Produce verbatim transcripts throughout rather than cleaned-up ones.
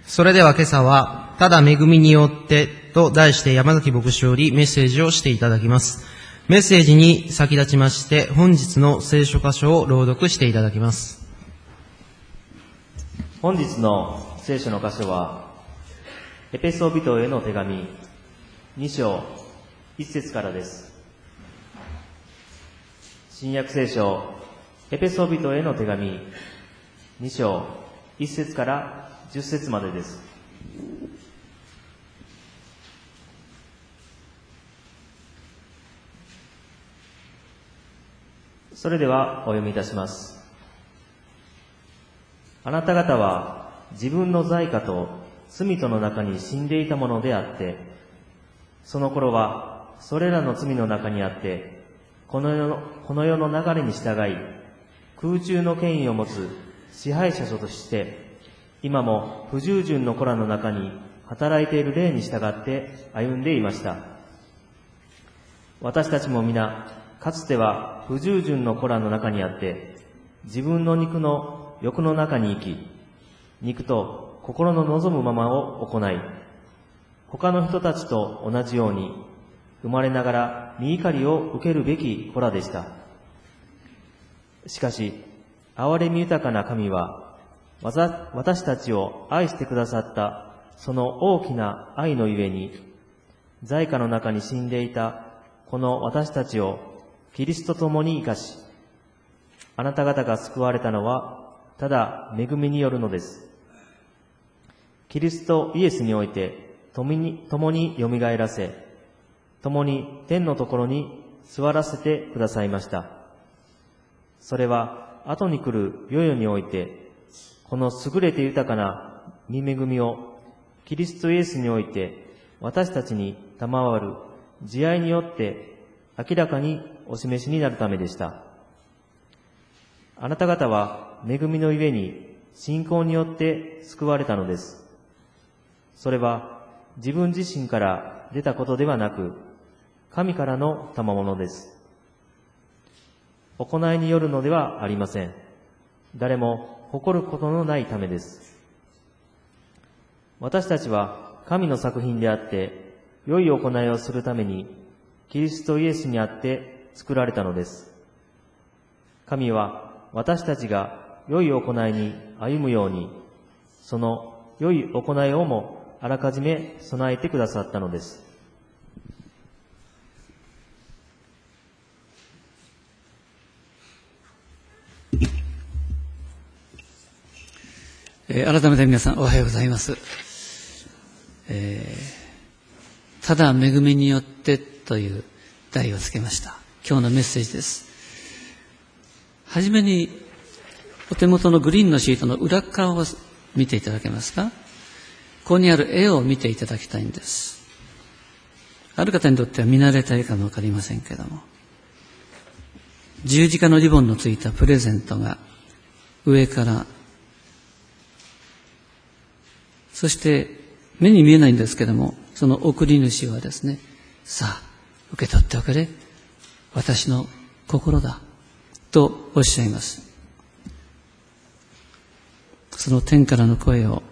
それでは今朝は、ただ恵みによってと題して山崎牧師よりメッセージをしていただきます。メッセージに先立ちまして、本日の聖書箇所を朗読していただきます。 本日の聖書の箇所は、エペソビトへの手紙に章いち節からです。新約聖書、エペソビトへの手紙に章いち節からじゅっ節までです。それではお読みいたします。あなた方は自分の罪過と罪との中に死んでいたものであって、その頃はそれらの罪の中にあって、この世の、この世の流れに従い、空中の権威を持つ支配者として、今も不従順の子らの中に働いている霊に従って歩んでいました。私たちも皆、かつては不従順の子らの中にあって、自分の肉の欲の中に生き、肉と心の望むままを行い、他の人たちと同じように、生まれながら身怒りを受けるべき子らでした。しかし、憐れみ豊かな神は、私たちを愛してくださったその大きな愛のゆえに、罪過の中に死んでいたこの私たちをキリストと共に生かし、あなた方が救われたのはただ恵みによるのです。キリストイエスにおいて共に、共によみがえらせ、共に天のところに座らせてくださいました。それは後に来る世々において、この優れて豊かな御恵みをキリストイエスにおいて私たちに賜る慈愛によって明らかにお示しになるためでした。あなた方は恵みのゆえに信仰によって救われたのです。それは自分自身から出たことではなく、神からの賜物です。行いによるのではありません。誰も誇ることのないためです。私たちは神の作品であって、良い行いをするために、キリストイエスにあって作られたのです。神は私たちが良い行いに歩むように、その良い行いをもあらかじめ備えてくださったのです。 えー、改めて皆さんおはようございます。えー、ただ恵みによってという題をつけました。今日のメッセージです。はじめにお手元のグリーンのシートの裏側を見ていただけますか？ここにある絵を見ていただきたいんです。ある方にとっては見慣れた絵かもわかりませんけれども、十字架のリボンのついたプレゼントが上からそして目に見えないんですけども、その送り主はですね、さあ受け取っておくれ、私の心だとおっしゃいます。その天からの声を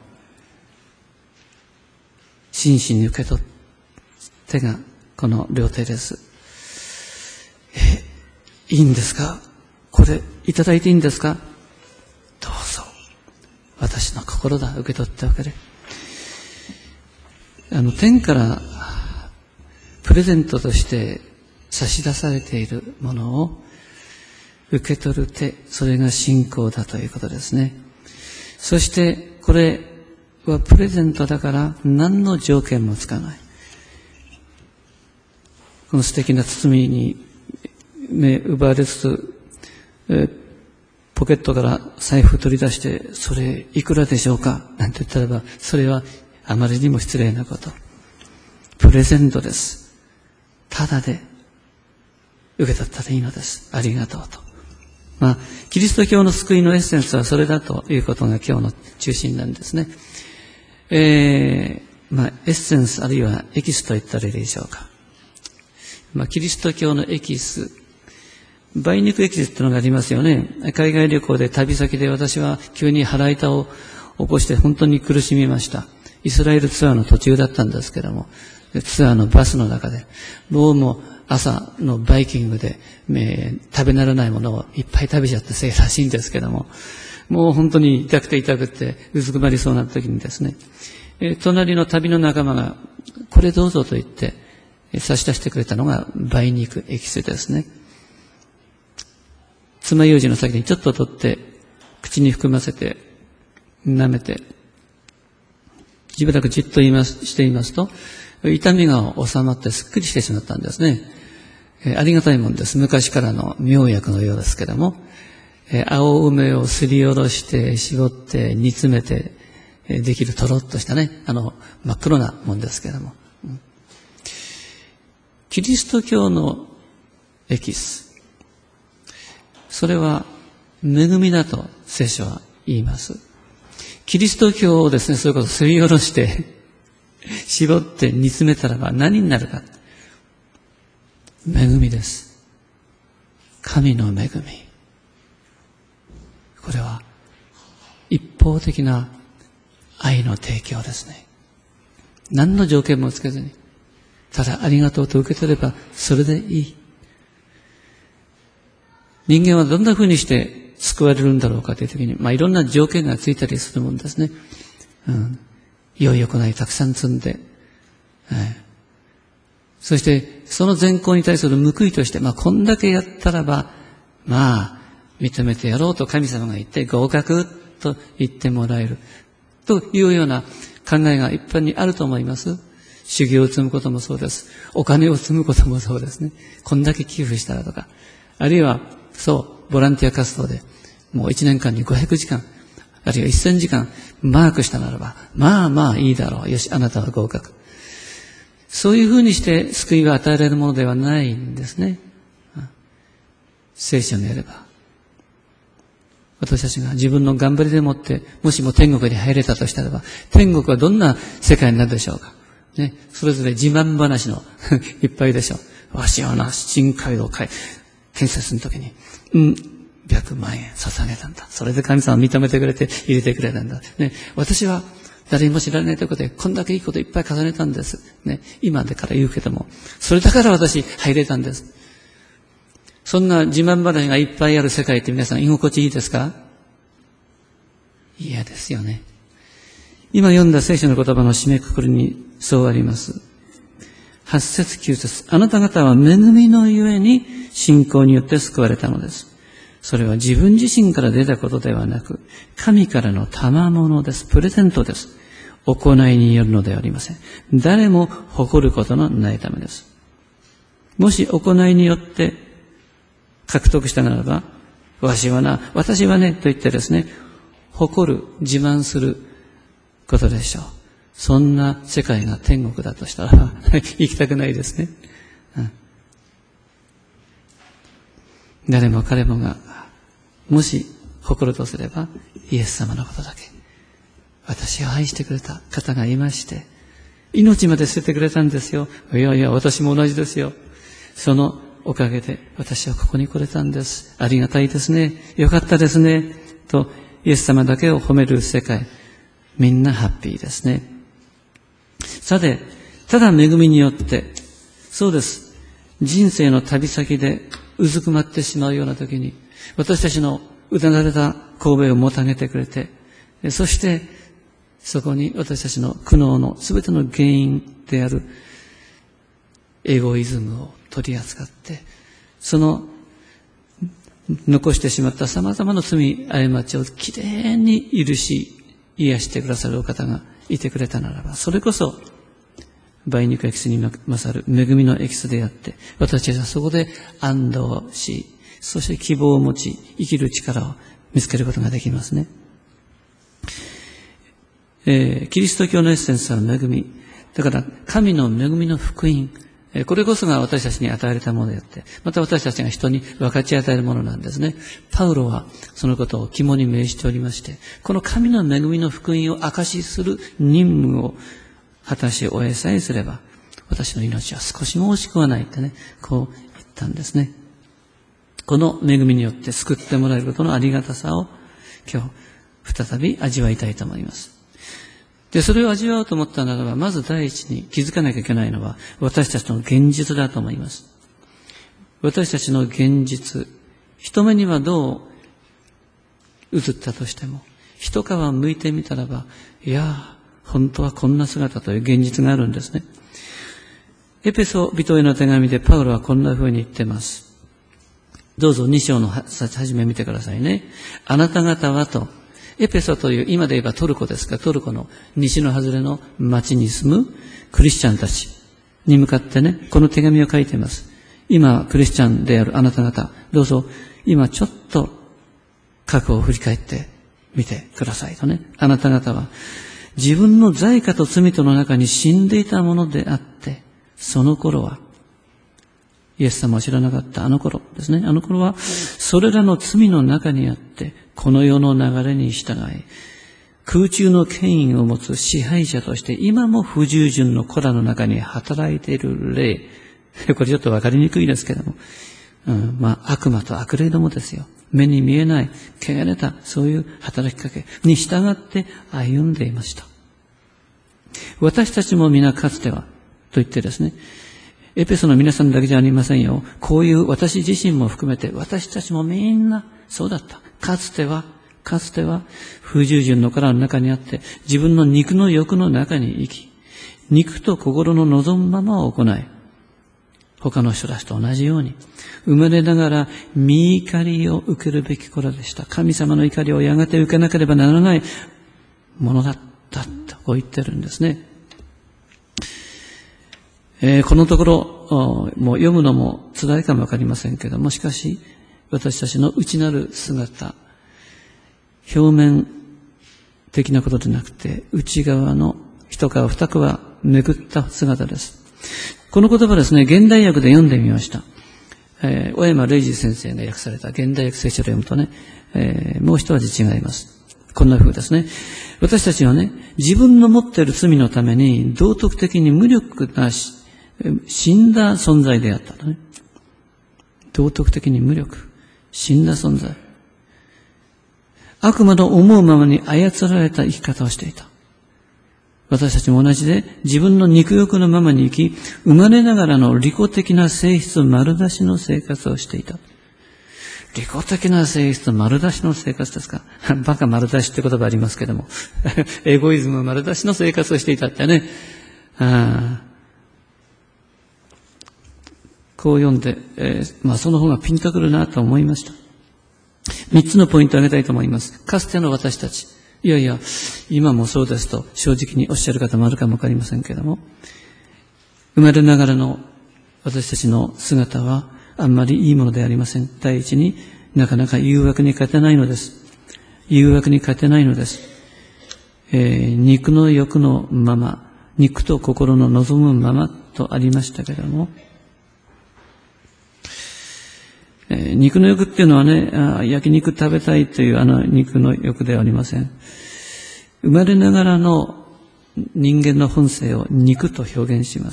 真摯に受け取ってがこの両手です。え、いいんですか？これいただいていいんですか？どうぞ、私の心だ、受け取っておくれ。あの天からプレゼントとして差し出されているものを受け取る手、それが信仰だということですね。そしてこれはプレゼントだから何の条件もつかない。この素敵な包みに目奪われつつ、えポケットから財布取り出して、それいくらでしょうかなんて言ったらば、それはあまりにも失礼なこと。プレゼントです。ただで受け取ったらいいのです。ありがとうと。まあ、キリスト教の救いのエッセンスはそれだということが今日の中心なんですね。えー、まあ、エッセンスあるいはエキスと言ったらいいでしょうか。まあ、キリスト教のエキス、梅肉エキスっていうのがありますよね。海外旅行で旅先で私は急に腹痛を起こして本当に苦しみました。イスラエルツアーの途中だったんですけども、ツアーのバスの中で、どうも朝のバイキングで、えー、食べならないものをいっぱい食べちゃってせいらしいんですけども、もう本当に痛くて痛くてうずくまりそうな時にですね、えー、隣の旅の仲間が、これどうぞと言って、えー、差し出してくれたのが梅肉エキスですね。爪楊枝の先にちょっと取って、口に含ませて、舐めて、しばらくじっと言いますしていますと、痛みが収まってすっきりしてしまったんですね。えー、ありがたいもんです。昔からの妙薬のようですけども、えー、青梅をすりおろして絞って煮詰めて、えー、できるとろっとしたね、あの真っ黒なもんですけども、うん、キリスト教のエキス、それは恵みだと聖書は言います。キリスト教をですね、そういうことをすりおろして絞って煮詰めたらば何になるか。恵みです。神の恵み。これは一方的な愛の提供ですね。何の条件もつけずに、ただありがとうと受け取ればそれでいい。人間はどんな風にして救われるんだろうかというときに、まあいろんな条件がついたりするもんですね。うん。良い行いたくさん積んで、はい、そしてその善行に対する報いとして、まあこんだけやったらば、まあ認めてやろうと神様が言って合格と言ってもらえるというような考えが一般にあると思います。修行を積むこともそうです。お金を積むこともそうですね。こんだけ寄付したらとか、あるいはそう、ボランティア活動でもう一年間にごひゃくじかん、あるいはせんじかんマークしたならば、まあまあいいだろう。よし、あなたは合格。そういうふうにして救いが与えられるものではないんですね。聖書によれば。私たちが自分の頑張りでもって、もしも天国に入れたとしたらば、天国はどんな世界になるでしょうか。ね、それぞれ自慢話のいっぱいでしょう。わしはな、新街道会、建設の時に、うん、ひゃくまんえん捧げたんだ。それで神様認めてくれて入れてくれたんだ。ね、私は誰にも知られないところでこんだけいいこといっぱい重ねたんです。ね、今でから言うけども、それだから私入れたんです。そんな自慢話がいっぱいある世界って皆さん居心地いいですか？嫌ですよね。今読んだ聖書の言葉の締めくくりにそうあります。はち節きゅう節、あなた方は恵みのゆえに信仰によって救われたのです。それは自分自身から出たことではなく、神からの賜物です。プレゼントです。行いによるのではありません。誰も誇ることのないためです。もし行いによって獲得したならば、わしはな、私はね、と言ってですね、誇る、自慢することでしょう。そんな世界が天国だとしたら、行きたくないですね。うん、誰も彼もが、もし誇るとすれば、イエス様のことだけ。私を愛してくれた方がいまして、命まで捨ててくれたんですよ。いやいや、私も同じですよ。そのおかげで私はここに来れたんです。ありがたいですね。よかったですね。と、イエス様だけを褒める世界。みんなハッピーですね。さて、ただ恵みによって、そうです。人生の旅先でうずくまってしまうような時に、私たちのうだなれた神戸をもたげてくれて、そしてそこに私たちの苦悩のすべての原因であるエゴイズムを取り扱って、その残してしまった様々な罪、過ちをきれいに許し、癒してくださるお方がいてくれたならば、それこそ梅肉エキスに勝る恵みのエキスであって、私たちはそこで安堵し、そして希望を持ち、生きる力を見つけることができますね。えー、キリスト教のエッセンスは恵み。だから、神の恵みの福音。えー、これこそが私たちに与えられたものであって、また私たちが人に分かち与えるものなんですね。パウロはそのことを肝に銘じておりまして、この神の恵みの福音を証しする任務を果たし終えさえすれば、私の命は少しも惜しくはないってね、こう言ったんですね。この恵みによって救ってもらえることのありがたさを今日再び味わいたいと思います。で、それを味わおうと思ったならば、まず第一に気づかなきゃいけないのは、私たちの現実だと思います。私たちの現実、人目にはどう映ったとしても、一皮向いてみたらば、いやー、本当はこんな姿という現実があるんですね。エペソ人への手紙でパウロはこんな風に言ってます。どうぞに章の初め見てくださいね。あなた方はと、エペソという今で言えばトルコですが、トルコの西の外れの町に住むクリスチャンたちに向かってね、この手紙を書いています。今クリスチャンであるあなた方、どうぞ今ちょっと過去を振り返ってみてくださいとね。あなた方は自分の罪過と罪との中に死んでいたものであって、その頃はイエス様を知らなかったあの頃ですね。あの頃はそれらの罪の中にあって、この世の流れに従い、空中の権威を持つ支配者として今も不従順の子らの中に働いている霊。これちょっとわかりにくいですけども、うん、まあ悪魔と悪霊どもですよ。目に見えない、汚れた、そういう働きかけに従って歩んでいました。私たちも皆かつては、と言ってですね、エペソの皆さんだけじゃありませんよ。こういう私自身も含めて、私たちもみんなそうだった。かつては、かつては不従順の殻の中にあって、自分の肉の欲の中に生き、肉と心の望むままを行い、他の人たちと同じように、生まれながら御怒りを受けるべき子らでした。神様の怒りをやがて受けなければならないものだったとこう言ってるんですね。えー、このところ、もう読むのも辛いかもわかりませんけども、しかし、私たちの内なる姿、表面的なことでなくて、内側の一皮二皮めくった姿です。この言葉ですね、現代訳で読んでみました。えー、小山礼二先生が訳された現代訳聖書で読むとね、えー、もう一味違います。こんな風ですね。私たちはね、自分の持っている罪のために道徳的に無力なし、死んだ存在であったとね。道徳的に無力。死んだ存在。悪魔の思うままに操られた生き方をしていた。私たちも同じで自分の肉欲のままに生き、生まれながらの利己的な性質丸出しの生活をしていた。利己的な性質丸出しの生活ですか。バカ丸出しって言葉ありますけども。エゴイズム丸出しの生活をしていたってね。あこう読んで、えー、まあその方がピンとくるなと思いました。三つのポイントを挙げたいと思います。かつての私たち。いやいや、今もそうですと正直におっしゃる方もあるかもわかりませんけれども、生まれながらの私たちの姿はあんまりいいものでありません。第一になかなか誘惑に勝てないのです。誘惑に勝てないのです。えー、肉の欲のまま、肉と心の望むままとありましたけれども、えー、肉の欲っていうのはね、あ焼肉食べたいというあの肉の欲ではありません。生まれながらの人間の本性を肉と表現します。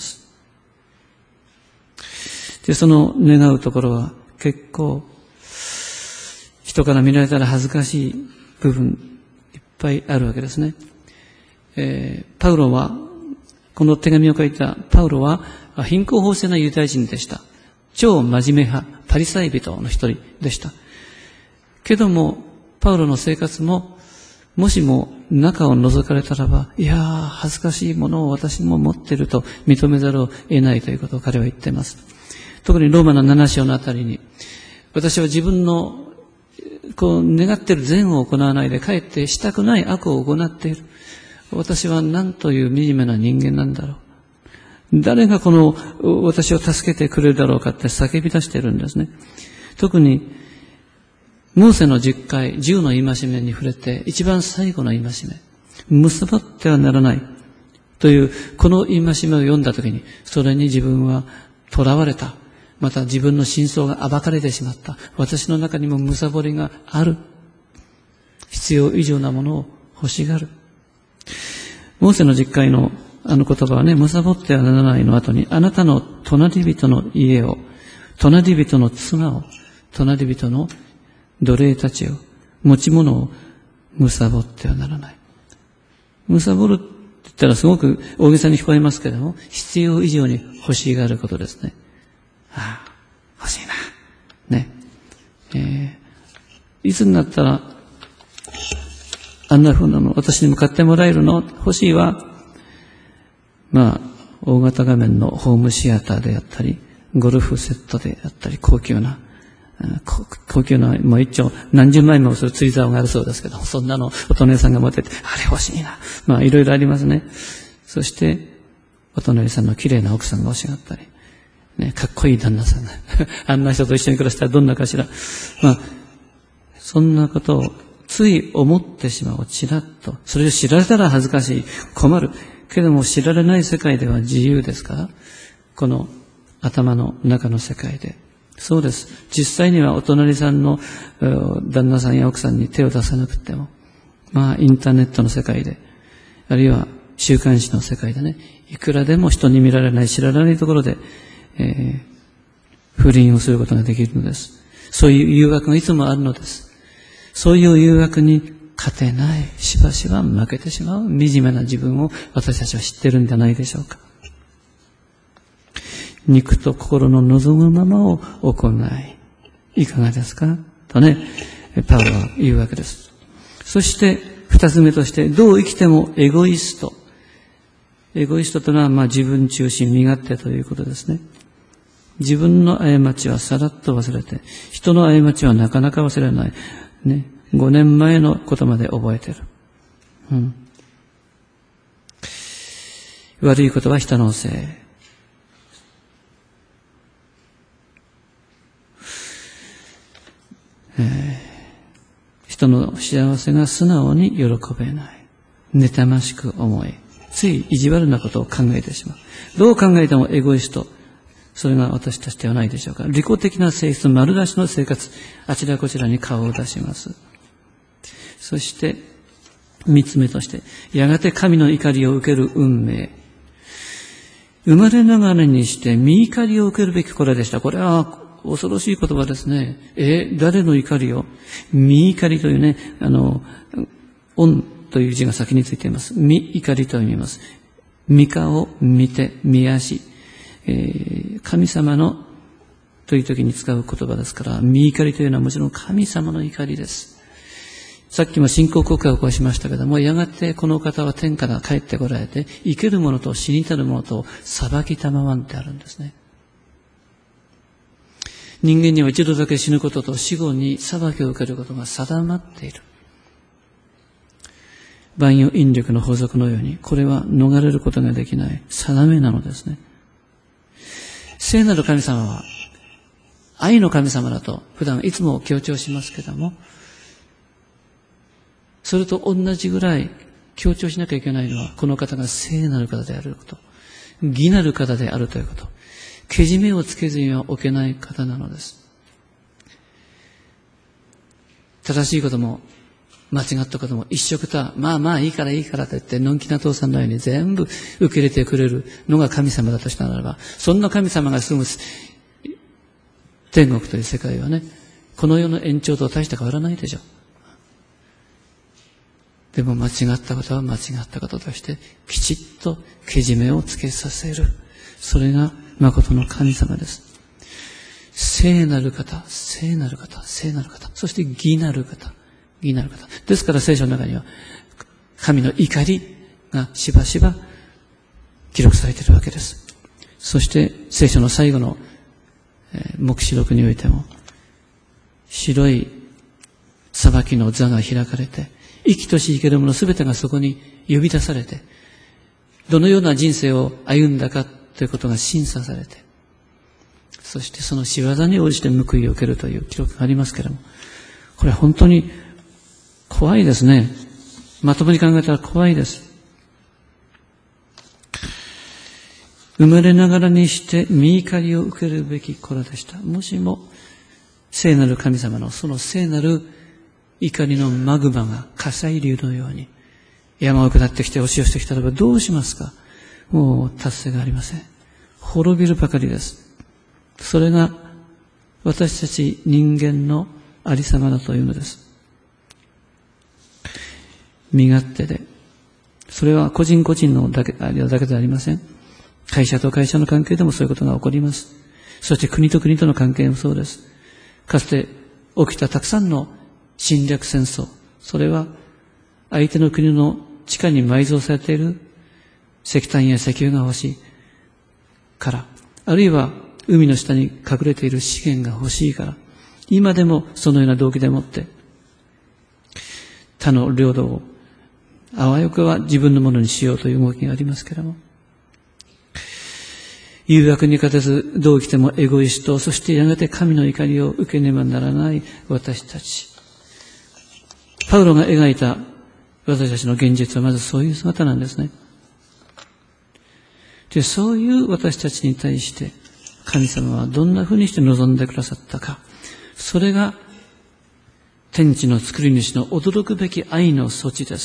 で、その願うところは結構人から見られたら恥ずかしい部分いっぱいあるわけですね。えー、パウロは、この手紙を書いたパウロは貧困法制なユダヤ人でした。超真面目派、パリサイ人の一人でした。けども、パウロの生活も、もしも中を覗かれたらば、いやー、恥ずかしいものを私も持っていると認めざるを得ないということを彼は言っています。特にローマのなな章のあたりに、私は自分のこう願っている善を行わないで、かえってしたくない悪を行っている。私は何という惨めな人間なんだろう。誰がこの私を助けてくれるだろうかって叫び出しているんですね。特にモーセの十回、十の戒めに触れて一番最後の戒め、結ばってはならないというこの戒めを読んだときに、それに自分は囚われた。また自分の真相が暴かれてしまった。私の中にもむさぼりがある。必要以上なものを欲しがる。モーセの十回のあの言葉はね、むさぼってはならないの後に、あなたの隣人の家を、隣人の妻を、隣人の奴隷たちを、持ち物を貪ってはならない。貪るって言ったらすごく大げさに聞こえますけれども、必要以上に欲しがることですね。ああ、欲しいな。ね。えー、いつになったら、あんな風なの私にも買ってもらえるの欲しいわ。まあ、大型画面のホームシアターであったり、ゴルフセットであったり、高級な、高級な、もう一丁何十万円もする釣り竿があるそうですけど、そんなのお隣さんが持ってて、あれ欲しいな。まあ、いろいろありますね。そして、お隣さんの綺麗な奥さんが欲しがったり、ね、かっこいい旦那さんが、あんな人と一緒に暮らしたらどんなかしら。まあ、そんなことをつい思ってしまう、ちらっと。それを知られたら恥ずかしい、困る。けども知られない世界では自由ですから、この頭の中の世界で。そうです。実際にはお隣さんの旦那さんや奥さんに手を出さなくても、まあインターネットの世界で、あるいは週刊誌の世界でね、いくらでも人に見られない、知られないところで、えー、不倫をすることができるのです。そういう誘惑がいつもあるのです。そういう誘惑に勝てない、しばしば負けてしまう惨めな自分を私たちは知ってるんじゃないでしょうか。肉と心の望むままを行い、いかがですかとね、パウロは言うわけです。そして二つ目として、どう生きてもエゴイスト。エゴイストというのは、まあ自分中心、身勝手ということですね。自分の過ちはさらっと忘れて、人の過ちはなかなか忘れない。ね。ごねんまえのことまで覚えてる。うん。悪いことは人のせい。えー、人の幸せが素直に喜べない。妬ましく思い、つい意地悪なことを考えてしまう。どう考えてもエゴイスト。それが私たちではないでしょうか。利己的な性質、丸出しの生活、あちらこちらに顔を出します。そして、三つ目として、やがて神の怒りを受ける運命。生まれながらにして身怒りを受けるべきこれでした。これは恐ろしい言葉ですね。え、誰の怒りを？身怒りというね、あの、恩という字が先についています。身怒りと読みます。身顔、見て、見足。えー、神様のという時に使う言葉ですから、身怒りというのはもちろん神様の怒りです。さっきも信仰告白をしましたけども、やがてこの方は天から帰ってこられて、生ける者と死にたる者と裁きたまわんってあるんですね。人間には一度だけ死ぬことと死後に裁きを受けることが定まっている。万有引力の法則のように、これは逃れることができない定めなのですね。聖なる神様は愛の神様だと普段いつも強調しますけども、それと同じぐらい強調しなきゃいけないのは、この方が聖なる方であること、義なる方であるということ、けじめをつけずには置けない方なのです。正しいことも間違ったことも一緒くた、まあまあいいからいいからと言って、のんきな父さんのように全部受け入れてくれるのが神様だとしたならば、そんな神様が住む天国という世界はね、この世の延長と大して変わらないでしょう。でも間違ったことは間違ったこととして、きちっとけじめをつけさせる。それが誠の神様です。聖なる方、聖なる方、聖なる方、そして義なる方。義なる方。ですから聖書の中には神の怒りがしばしば記録されているわけです。そして聖書の最後の黙示録においても、白い裁きの座が開かれて、生きとし生けるものすべてがそこに呼び出されて、どのような人生を歩んだかということが審査されて、そしてその仕業に応じて報いを受けるという記録がありますけれども、これは本当に怖いですね。まともに考えたら怖いです。生まれながらにして身怒りを受けるべき子らでした。もしも聖なる神様のその聖なる怒りのマグマが火砕流のように山を下ってきて押し寄せてきたらばどうしますか？もう達成がありません。滅びるばかりです。それが私たち人間のありさまだというのです。 身勝手で、それは個人個人のだけ、だけではありません。会社と会社の関係でもそういうことが起こります。そして国と国との関係もそうです。かつて起きたたくさんの侵略戦争、それは相手の国の地下に埋蔵されている石炭や石油が欲しいから、あるいは海の下に隠れている資源が欲しいから、今でもそのような動機でもって他の領土をあわよくは自分のものにしようという動きがありますけれども、誘惑に勝てずどう生きてもエゴイスト、そしてやがて神の怒りを受けねばならない私たち。パウロが描いた私たちの現実はまずそういう姿なんですね。で、そういう私たちに対して神様はどんなふうにして望んでくださったか。それが天地の作り主の驚くべき愛の措置です。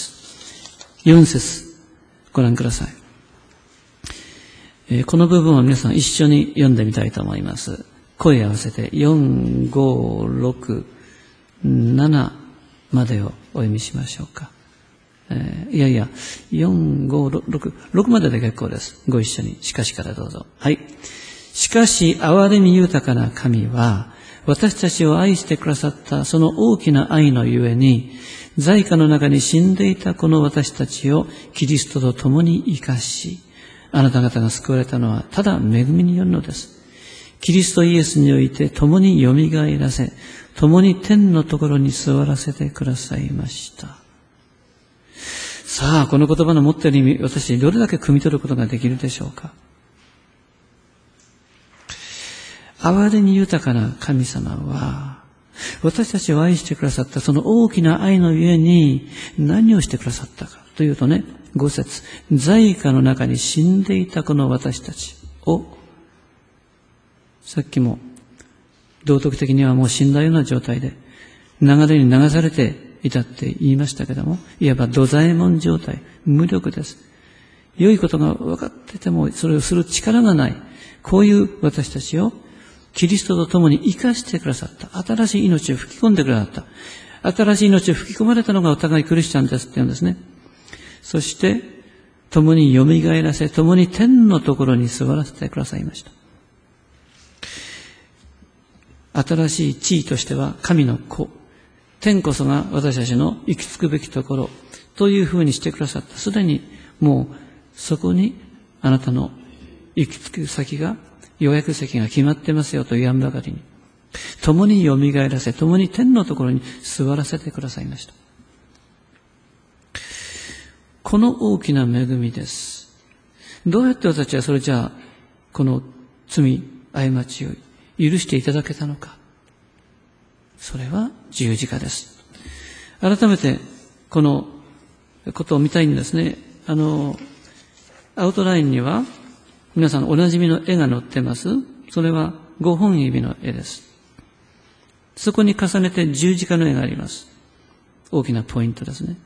四節ご覧ください。えー、この部分を皆さん一緒に読んでみたいと思います。声合わせてよん、ご、ろく、ななまでをお読みしましょうか。えー、いやいや、よん、ご、ろく、ろくまでで結構です。ご一緒に。しかしからどうぞ。はい。しかし、憐れみ豊かな神は、私たちを愛してくださったその大きな愛のゆえに、罪禍の中に死んでいたこの私たちをキリストと共に生かし、あなた方が救われたのはただ恵みによるのです。キリストイエスにおいて共によみがえらせ、共に天のところに座らせてくださいました。さあ、この言葉の持っている意味、私どれだけ汲み取ることができるでしょうか。憐れみ豊かな神様は、私たちを愛してくださったその大きな愛のゆえに何をしてくださったかというとね、ご節、罪禍の中に死んでいたこの私たちを、さっきも道徳的にはもう死んだような状態で流れに流されていたって言いましたけども、いわば土左衛門状態、無力です。良いことが分かっててもそれをする力がない、こういう私たちをキリストと共に生かしてくださった。新しい命を吹き込んでくださった。新しい命を吹き込まれたのがお互いクリスチャンですって言うんですね。そして、共に蘇らせ、共に天のところに座らせてくださいました。新しい地位としては神の子。天こそが私たちの行き着くべきところというふうにしてくださった。すでにもうそこにあなたの行き着く先が、予約席が決まってますよと言わんばかりに、共に蘇らせ、共に天のところに座らせてくださいました。この大きな恵みです。どうやって私たちはそれじゃあ、この罪、過ちを許していただけたのか。それは十字架です。改めて、このことを見たいんですね。あの、アウトラインには、皆さんおなじみの絵が載ってます。それはごほん指の絵です。そこに重ねて十字架の絵があります。大きなポイントですね。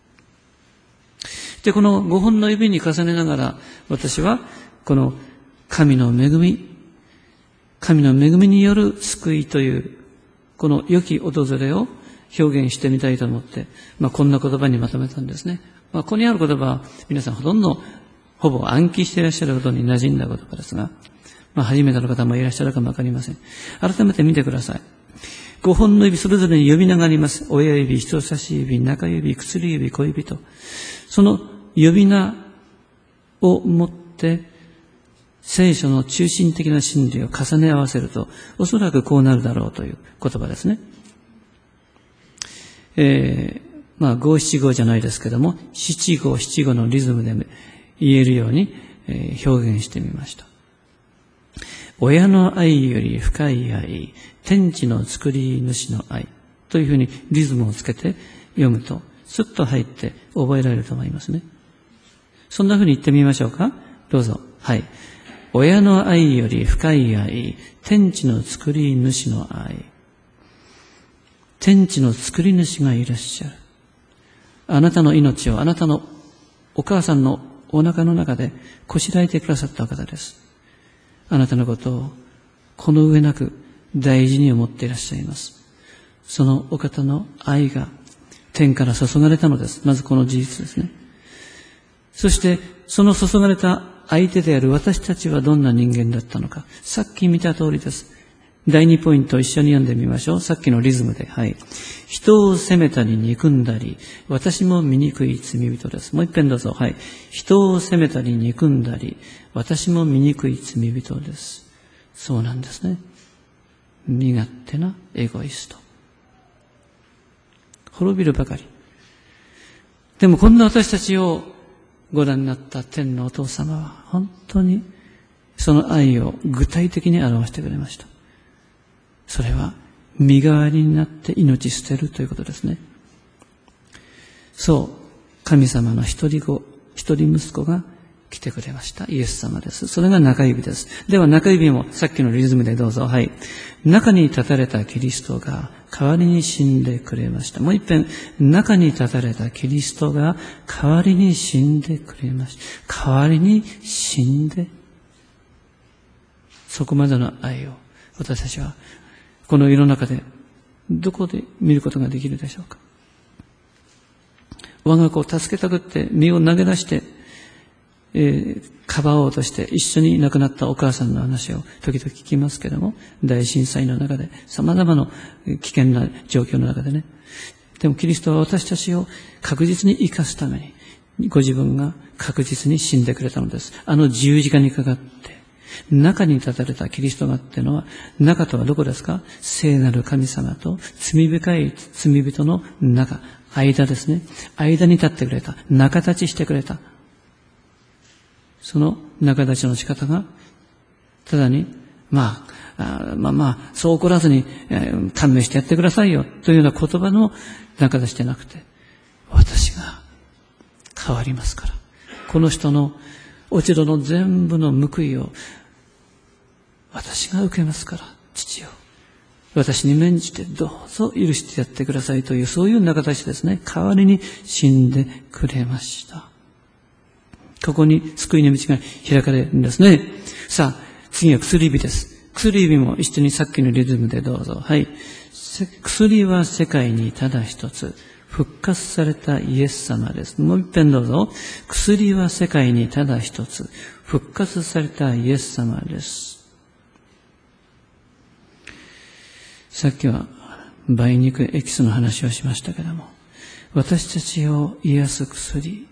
で、このごほんの指に重ねながら、私はこの神の恵み、神の恵みによる救いという、この良き訪れを表現してみたいと思って、まあこんな言葉にまとめたんですね。まあここにある言葉は皆さんほとんどほぼ暗記していらっしゃることに馴染んだ言葉ですが、まあ初めての方もいらっしゃるかもわかりません。改めて見てください。ごほんの指それぞれに呼び名があります。親指、人差し指、中指、薬指、小指と。その呼び名をもって聖書の中心的な真理を重ね合わせると、おそらくこうなるだろうという言葉ですね。えー、まあ五七五じゃないですけども、七五七五のリズムで言えるように表現してみました。親の愛より深い愛、天地の作り主の愛というふうにリズムをつけて読むと、スッと入って覚えられると思いますね。そんなふうに言ってみましょうか。どうぞ。はい。親の愛より深い愛、天地の作り主の愛。天地の作り主がいらっしゃる。あなたの命をあなたのお母さんのお腹の中でこしらえてくださったお方です。あなたのことをこの上なく大事に思っていらっしゃいます。そのお方の愛が天から注がれたのです。まずこの事実ですね。そして、その注がれた相手である私たちはどんな人間だったのか。さっき見た通りです。だいにポイントを一緒に読んでみましょう。さっきのリズムで。はい。人を責めたり憎んだり、私も醜い罪人です。もう一遍どうぞ。はい。人を責めたり憎んだり、私も醜い罪人です。そうなんですね。身勝手なエゴイスト。滅びるばかり。でもこんな私たちをご覧になった天のお父様は本当にその愛を具体的に表してくれました。それは身代わりになって命捨てるということですね。そう、神様の一人子、一人息子が来てくれました。イエス様です。それが中指です。では中指もさっきのリズムでどうぞ。はい。中に立たれたキリストが代わりに死んでくれました。もう一遍、中に立たれたキリストが代わりに死んでくれました。代わりに死んで、そこまでの愛を私たちはこの世の中でどこで見ることができるでしょうか。我が子を助けたくって身を投げ出して、えー、かばおうとして一緒に亡くなったお母さんの話を時々聞きますけれども、大震災の中で様々な危険な状況の中でね。でもキリストは私たちを確実に生かすためにご自分が確実に死んでくれたのです。あの十字架にかかって中に立たれたキリストがっていうのは、中とはどこですか？聖なる神様と罪深い罪人の中、間ですね。間に立ってくれた。仲立ちしてくれた。その仲立ちの仕方が、ただに、まあ、あまあまあ、そう怒らずに、えー、勘弁してやってくださいよ、というような言葉の仲立ちでなくて、私が変わりますから。この人の落ち度の全部の報いを、私が受けますから、父よ。私に免じてどうぞ許してやってくださいという、そういう仲立ちですね。代わりに死んでくれました。ここに救いの道が開かれるんですね。さあ、次は薬指です。薬指も一緒にさっきのリズムでどうぞ。はい。薬は世界にただ一つ、復活されたイエス様です。もう一遍どうぞ。薬は世界にただ一つ、復活されたイエス様です。さっきは梅肉エキスの話をしましたけども、私たちを癒す薬、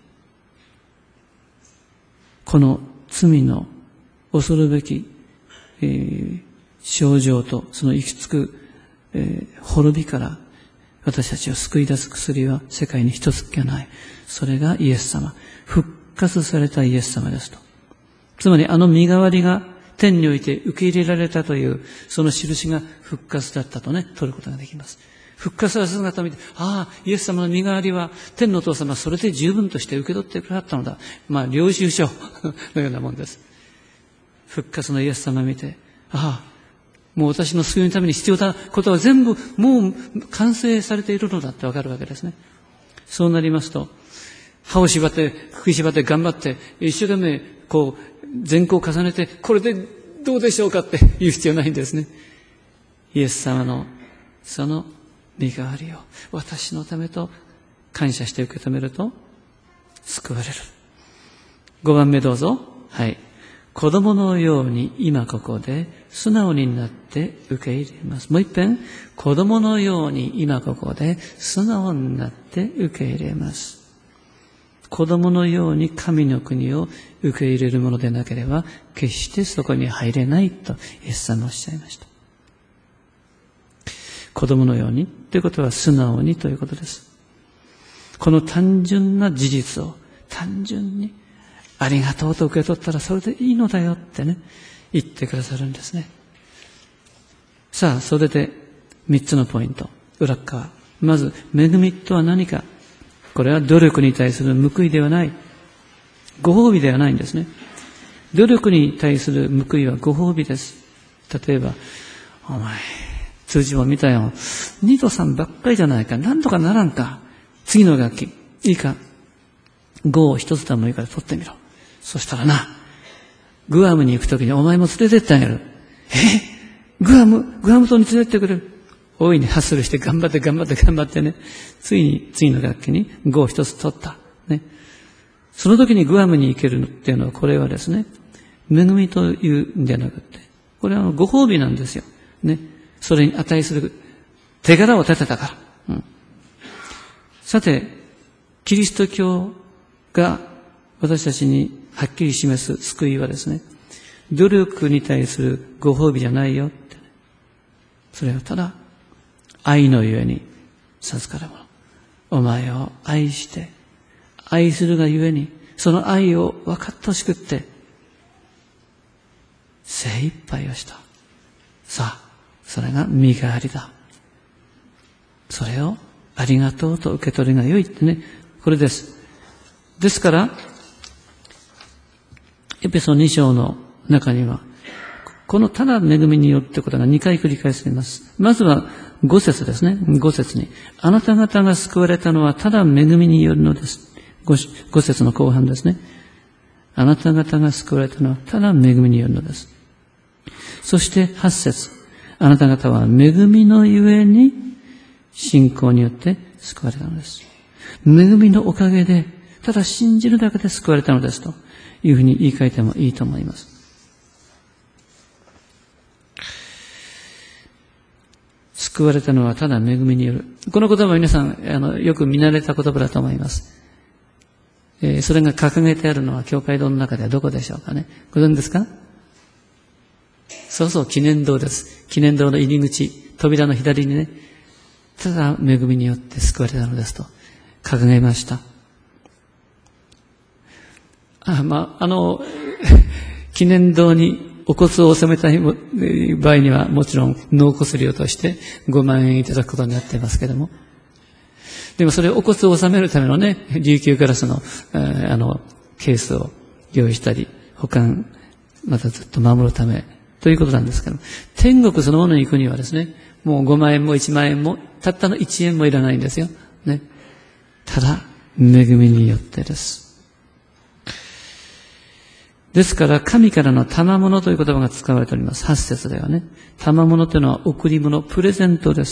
この罪の恐るべき、えー、症状とその行き着く、えー、滅びから私たちを救い出す薬は世界に一つしかない。それがイエス様。復活されたイエス様ですと。つまりあの身代わりが天において受け入れられたという、その印が復活だったとね、取ることができます。復活された姿を見て、ああ、イエス様の身代わりは、天のお父様はそれで十分として受け取ってくださったのだ。まあ、領収書のようなもんです。復活のイエス様を見て、ああ、もう私の救いのために必要なことは全部もう完成されているのだってわかるわけですね。そうなりますと、歯を縛って、茎縛って頑張って、一生懸命、こう、善行を重ねて、これでどうでしょうかって言う必要ないんですね。イエス様の、その身代わりを私のためと感謝して受け止めると、救われる。ごばんめどうぞ。はい。子供のように今ここで素直になって受け入れます。もう一遍、子供のように今ここで素直になって受け入れます。子供のように神の国を受け入れるものでなければ、決してそこに入れないとイエス様はおっしゃいました。子供のようにということは素直にということです。この単純な事実を単純にありがとうと受け取ったらそれでいいのだよってね、言ってくださるんですね。さあ、それで三つのポイント。裏側。まず、恵みとは何か。これは努力に対する報いではない。ご褒美ではないんですね。努力に対する報いはご褒美です。例えば、お前、通知簿見たよ。にとさんばっかりじゃないか。なんとかならんか。次の学期、いいか。ごを一つでもいいから取ってみろ。そしたらな、グアムに行くときにお前も連れてってあげる。えグアム、グアム島に連れてってくれる。 大いにハッスルして頑張って頑張って頑張ってね、ついに次の学期にごを一つ取った。ね。その時にグアムに行けるっていうのは、これはですね、恵みというんじゃなくて、これはご褒美なんですよ。ね。それに値する手柄を立てたから。うん、さて、キリスト教が私たちにはっきり示す救いはですね、努力に対するご褒美じゃないよって、ね。それはただ、愛のゆえに授かるもの。お前を愛して、愛するがゆえに、その愛を分かってほしくって、精一杯をした。さあ、それが身代わりだ。それをありがとうと受け取りが良いってね、これです。ですから、エペソに章の中には、このただ恵みによってことがにかい繰り返されます。まずはご節ですね。ご節に。あなた方が救われたのはただ恵みによるのです。ご, ご節の後半ですね。あなた方が救われたのはただ恵みによるのです。そしてはち節。あなた方は恵みのゆえに信仰によって救われたのです。恵みのおかげで、ただ信じるだけで救われたのですというふうに言い換えてもいいと思います。救われたのはただ恵みによる。この言葉は皆さん、あの、よく見慣れた言葉だと思います。えー、それが掲げてあるのは教会堂の中ではどこでしょうかね。ご存知ですか？そうそう、記念堂です。記念堂の入り口、扉の左にね、ただ恵みによって救われたのですと掲げました。あ、まあ、あの、記念堂にお骨を納めたい場合にはもちろん納骨料としてごまんえんいただくことになっていますけれども、でもそれお骨を納めるためのね、琉球ガラスの、えー、あのケースを用意したり、保管またずっと守るためということなんですけど、天国そのものに行くにはですね、もうごまんえんもいちまんえんもたったのいちえんもいらないんですよ。ね、ただ恵みによってです。ですから、神からの賜物という言葉が使われております。はち節ではね。賜物というのは贈り物、プレゼントです。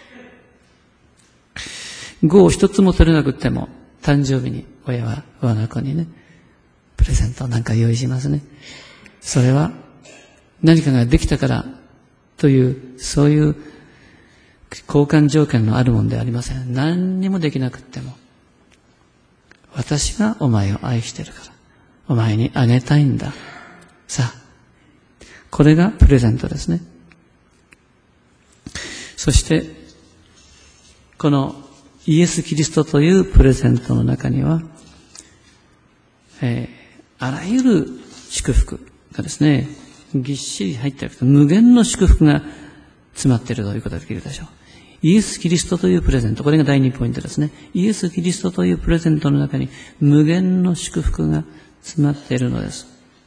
ごを一つも取れなくっても、誕生日に親は我が子にね、プレゼントをなんか用意しますね。それは何かができたからという、そういう交換条件のあるものではありません。何にもできなくっても、私がお前を愛しているから。お前にあげたいんだ。さあ、これがプレゼントですね。そして、このイエス・キリストというプレゼントの中には、えー、あらゆる祝福がですね、ぎっしり入っている。無限の祝福が詰まっているということができるでしょう。イエス・キリストというプレゼント、これが第二ポイントですね。イエス・キリストというプレゼントの中に無限の祝福が詰まっているのです。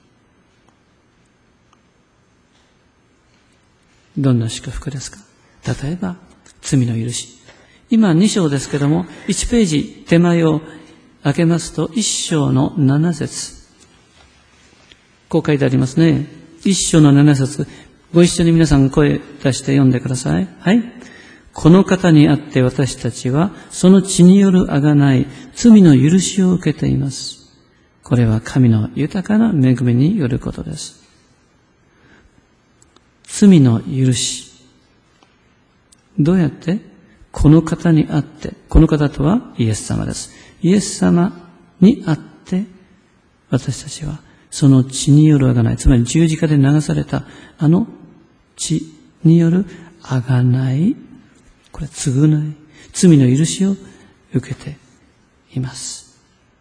どんな祝福ですか？例えば、罪の許し。今に章ですけども、いちページ手前を開けますと、いっ章のなな節。こう書いてありますね。いっ章のなな節。ご一緒に皆さん声出して読んでください。はい。この方にあって私たちは、その血による贖い、罪の許しを受けています。これは神の豊かな恵みによることです。罪の許し。どうやって？この方にあって、この方とはイエス様です。イエス様にあって、私たちはその血による贖い、つまり十字架で流されたあの血による贖い、これ償い、罪の許しを受けています。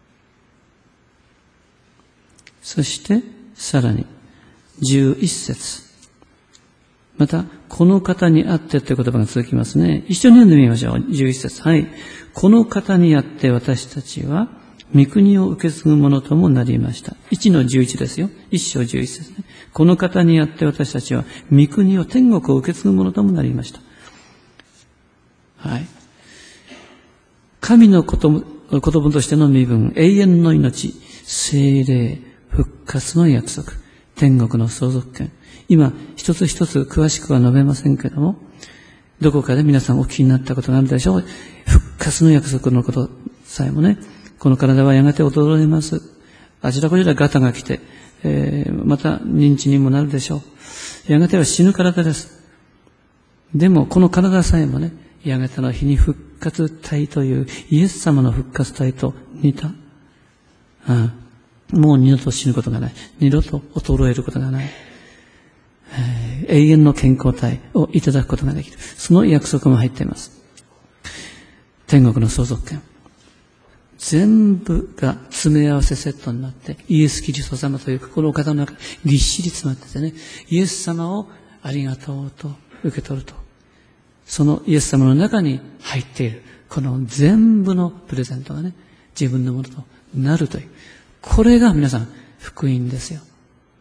そして、さらに、じゅういち節。また、この方にあってという言葉が続きますね。一緒に読んでみましょう。じゅういち節。はい。この方にあって私たちは、御国を受け継ぐものともなりました。いちのじゅういちですよ。いっ章じゅういち節ね。この方にあって私たちは、御国を天国を受け継ぐものともなりました。はい。神のことも、言葉としての身分、永遠の命、聖霊、復活の約束、天国の相続権。今、一つ一つ詳しくは述べませんけれども、 どこかで皆さんお聞きになったことがあるでしょう。復活の約束のことさえもね、この体はやがて衰えます。あちらこちらガタが来て、えー、また認知にもなるでしょう。やがては死ぬ体です。でもこの体さえもね、やがての日に復活体というイエス様の復活体と似た。うん、もう二度と死ぬことがない。二度と衰えることがない。えー、永遠の健康体をいただくことができる。その約束も入っています。天国の相続権。全部が詰め合わせセットになって、イエス・キリスト様というこのお方の中にぎっしり詰まっててね、イエス様をありがとうと受け取ると。そのイエス様の中に入っている、この全部のプレゼントがね、自分のものとなるという。これが皆さん、福音ですよ。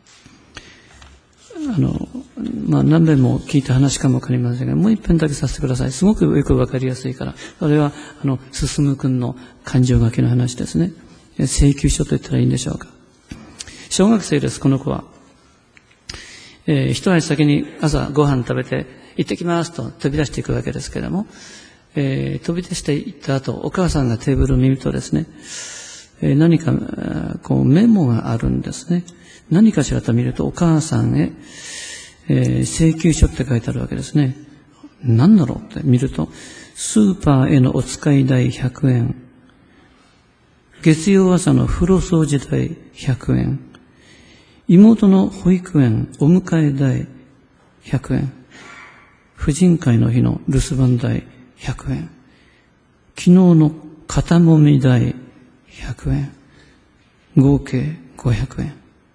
あの、まあ、何遍も聞いた話かもわかりませんが、もう一遍だけさせてください。すごくよくわかりやすいから。それは、あの、進君の感情書きの話ですね。請求書と言ったらいいんでしょうか。小学生です、この子は。えー、一足先に朝ご飯食べて、行ってきますと飛び出していくわけですけれども、えー、飛び出して行った後、お母さんがテーブルを見るとですね、えー、何か、こう、メモがあるんですね。何かしらと見ると、お母さんへ、えー、請求書って書いてあるわけですね。何だろうって見ると、スーパーへのお使い代ひゃくえん、月曜朝の風呂掃除代ひゃくえん、妹の保育園お迎え代ひゃくえん、婦人会の日の留守番代ひゃくえん、昨日の肩もみ代ひゃくえん、合計ごひゃくえん。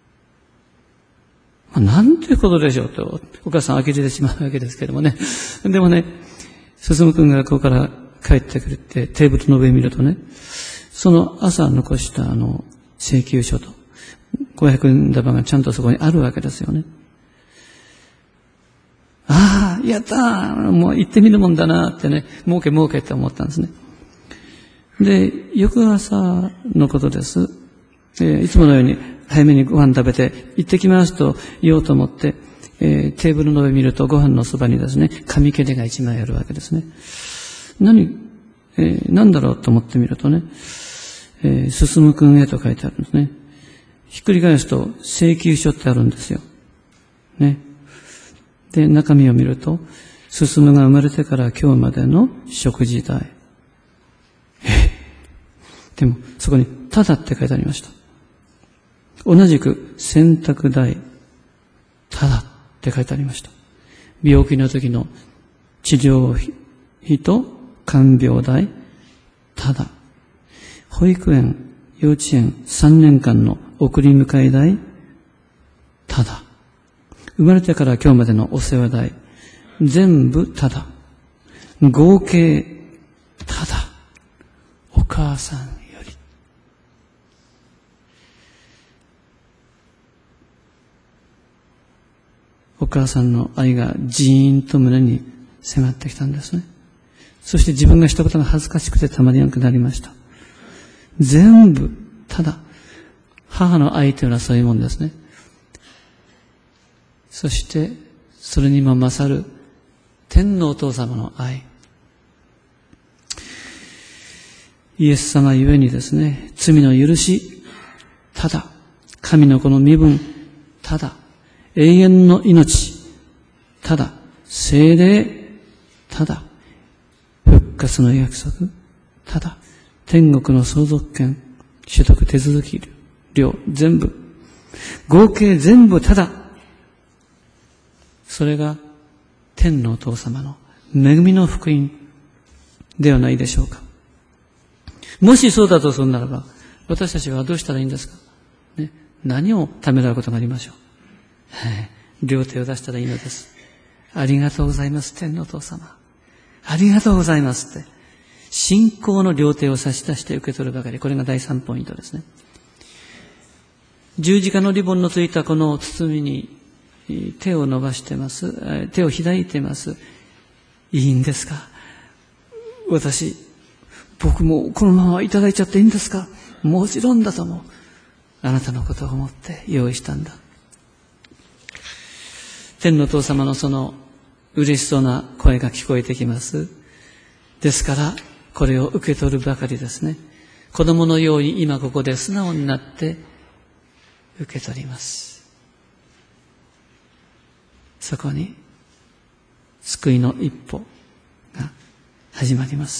まあ、なんていうことでしょうと、お母さん呆れてしまうわけですけどもね。でもね、進君が学校から帰ってくるってテーブルの上見るとね、その朝残したあの請求書とごひゃくえん玉がちゃんとそこにあるわけですよね。ああ、やったー、もう行ってみるもんだなってね、儲け儲けって思ったんですね。で、翌朝のことです。えー、いつものように早めにご飯食べて行ってきますと言おうと思って、えー、テーブルの上見るとご飯のそばにですね、紙切れが一枚あるわけですね。何、えー、何だろうと思ってみるとね、えー、進君へと書いてあるんですね。ひっくり返すと請求書ってあるんですよ。ね。で、中身を見ると、進が生まれてから今日までの食事代。えでも、そこに、ただって書いてありました。同じく、洗濯代、ただって書いてありました。病気の時の治療費と看病代、ただ。保育園、幼稚園さんねんかんの送り迎え代、ただ。生まれてから今日までのお世話代、全部ただ。合計、ただ。お母さんより。お母さんの愛がジーンと胸に迫ってきたんですね。そして自分がしたことが恥ずかしくてたまりなくなりました。全部、ただ。母の愛というのはそういうもんですね。そして、それにも勝る天のお父様の愛。イエス様ゆえにですね、罪の許し、ただ、神の子の身分、ただ、永遠の命、ただ、聖霊、ただ、復活の約束、ただ、天国の相続権、取得手続き料、全部、合計全部ただ、それが天のお父様の恵みの福音ではないでしょうか。もしそうだとするならば、私たちはどうしたらいいんですか、ね、何をためらうことがありましょう。両手を出したらいいのです。ありがとうございます、天のお父様。ありがとうございますって。信仰の両手を差し出して受け取るばかり。これが第三ポイントですね。十字架のリボンのついたこの包みに手を伸ばしてます。手を開いてます。いいんですか、私、僕もこのままいただいちゃっていいんですか。もちろんだと思う。あなたのことを思って用意したんだ。天のお父様のその嬉しそうな声が聞こえてきます。ですから、これを受け取るばかりですね。子供のように今ここで素直になって受け取ります。そこに救いの一歩が始まります。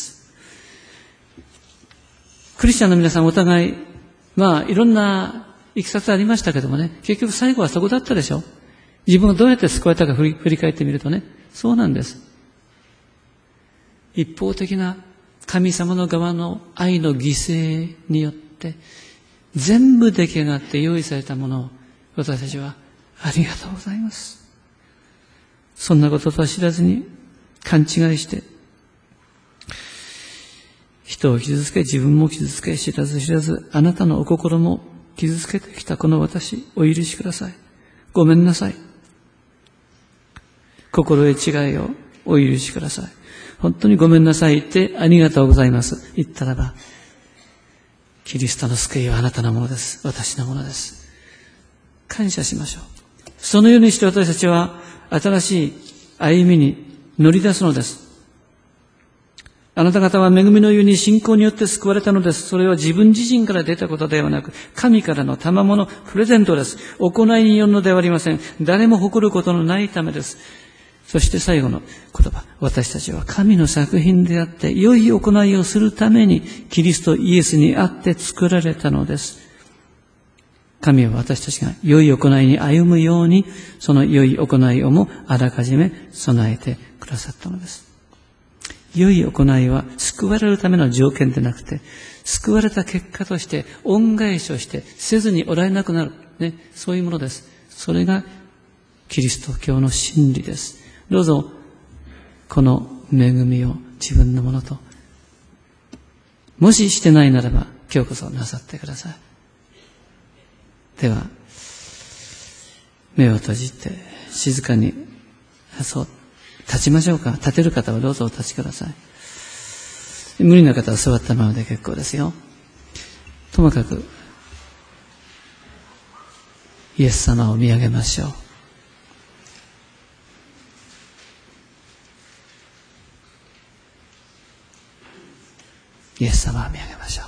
クリスチャンの皆さんお互い、まあいろんないきさつありましたけどもね、結局最後はそこだったでしょ。自分がどうやって救われたか振り、振り返ってみるとね、そうなんです。一方的な神様の側の愛の犠牲によって全部出来上がって用意されたものを私たちはありがとうございます。そんなこととは知らずに勘違いして人を傷つけ自分も傷つけ知らず知らずあなたのお心も傷つけてきたこの私お許しください。ごめんなさい。心得違いをお許しください。本当にごめんなさいってありがとうございます。言ったらば、キリストの救いはあなたのものです。私のものです。感謝しましょう。そのようにして私たちは新しい歩みに乗り出すのです。あなた方は恵みの湯に信仰によって救われたのです。それは自分自身から出たことではなく、神からの賜物、プレゼントです。行いによるのではありません。誰も誇ることのないためです。そして最後の言葉。私たちは神の作品であって、良い行いをするために、キリストイエスにあって作られたのです。神は私たちが良い行いに歩むように、その良い行いをもあらかじめ備えてくださったのです。良い行いは救われるための条件でなくて、救われた結果として恩返しをしてせずにおられなくなる、ね、そういうものです。それがキリスト教の真理です。どうぞこの恵みを自分のものと、もししてないならば今日こそなさってください。では目を閉じて静かにそう立ちましょうか。立てる方はどうぞお立ちください。無理な方は座ったままで結構ですよ。ともかくイエス様を見上げましょう。イエス様を見上げましょう。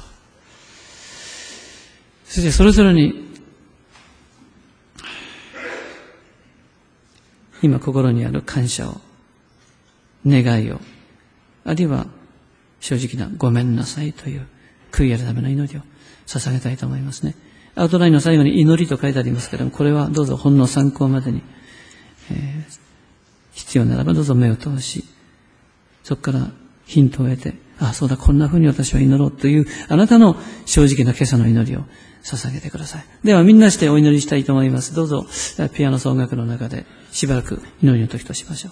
そしてそれぞれに今心にある感謝を、願いを、あるいは正直なごめんなさいという悔い改めの祈りを捧げたいと思いますね。アウトラインの最後に祈りと書いてありますけれども、これはどうぞほんの参考までに、えー、必要ならばどうぞ目を通し、そこからヒントを得て、あ、そうだ、こんな風に私は祈ろうという、あなたの正直な今朝の祈りを捧げてください。ではみんなしてお祈りしたいと思います。どうぞピアノ奏楽の中でしばらく祈りの時としましょう。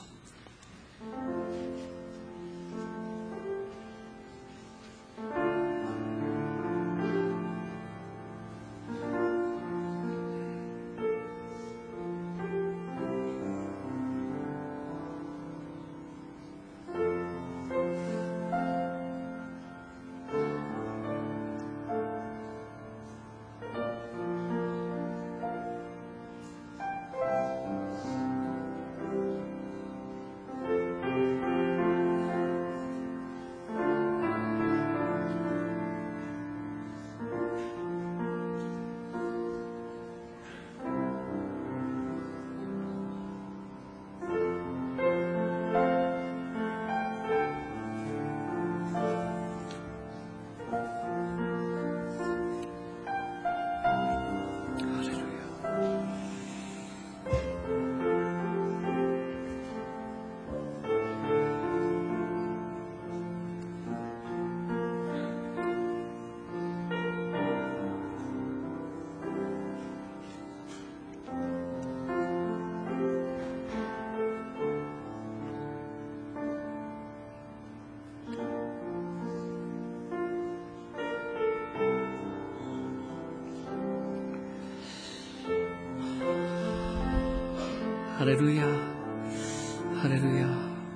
ハレルヤ、ハレルヤ。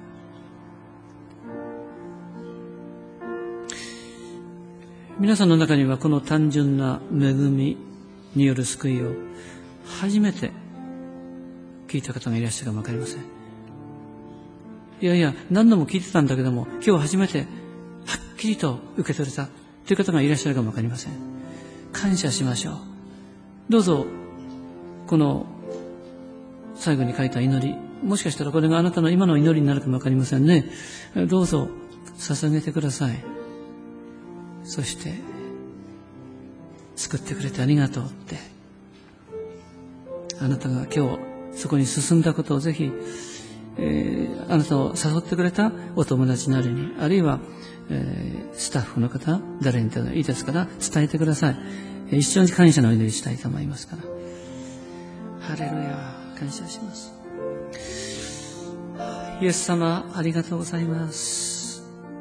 皆さんの中にはこの単純な恵みによる救いを初めて聞いた方がいらっしゃるかもわかりません。 いやいや、何度も聞いてたんだけども、今日初めてはっきりと受け取れたという方がいらっしゃるかもわかりません。感謝しましょう。どうぞ、この最後に書いた祈り、もしかしたらこれがあなたの今の祈りになるかもわかりませんね。どうぞ、捧げてください。そして、救ってくれてありがとうって、あなたが今日そこに進んだことをぜひ、えー、あなたを誘ってくれたお友達なりに、あるいは、えー、スタッフの方、誰にでもいいですから伝えてください。えー、一緒に感謝のお祈りしたいと思いますから。ハレルヤ、感謝します。イエス様、ありがとうございます。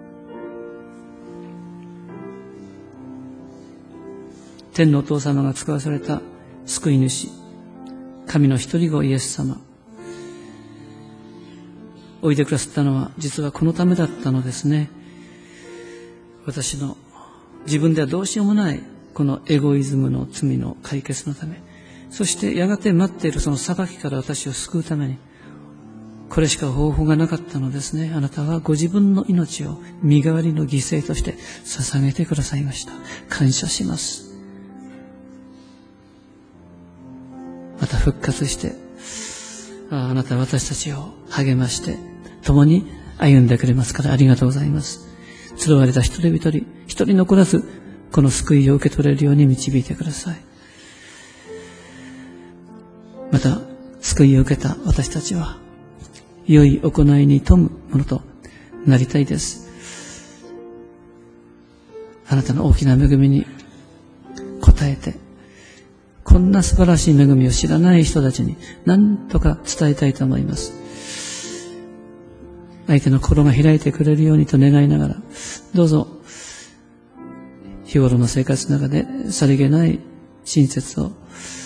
天のお父様が使わされた救い主、神の一人子イエス様、おいでくださったのは実はこのためだったのですね。私の自分ではどうしようもないこのエゴイズムの罪の解決のため、そしてやがて待っているその裁きから私を救うために、これしか方法がなかったのですね。あなたはご自分の命を身代わりの犠牲として捧げてくださいました。感謝します。また復活して、あ, あなたは私たちを励まして共に歩んでくれますからありがとうございます。集われた一人一人一人残らずこの救いを受け取れるように導いてください。また救いを受けた私たちは良い行いに富むものとなりたいです。あなたの大きな恵みに応えて、こんな素晴らしい恵みを知らない人たちに何とか伝えたいと思います。相手の心が開いてくれるようにと願いながら、どうぞ日頃の生活の中でさりげない親切を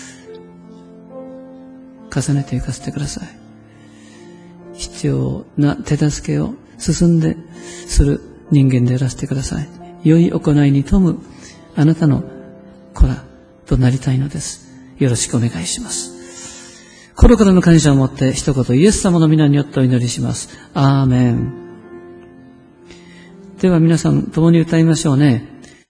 重ねていかせてください。必要な手助けを進んでする人間であらせてください。良い行いに富むあなたの子らとなりたいのです。よろしくお願いします。心からの感謝を持って一言イエス様の皆によってお祈りします。アーメン。では皆さん共に歌いましょうね。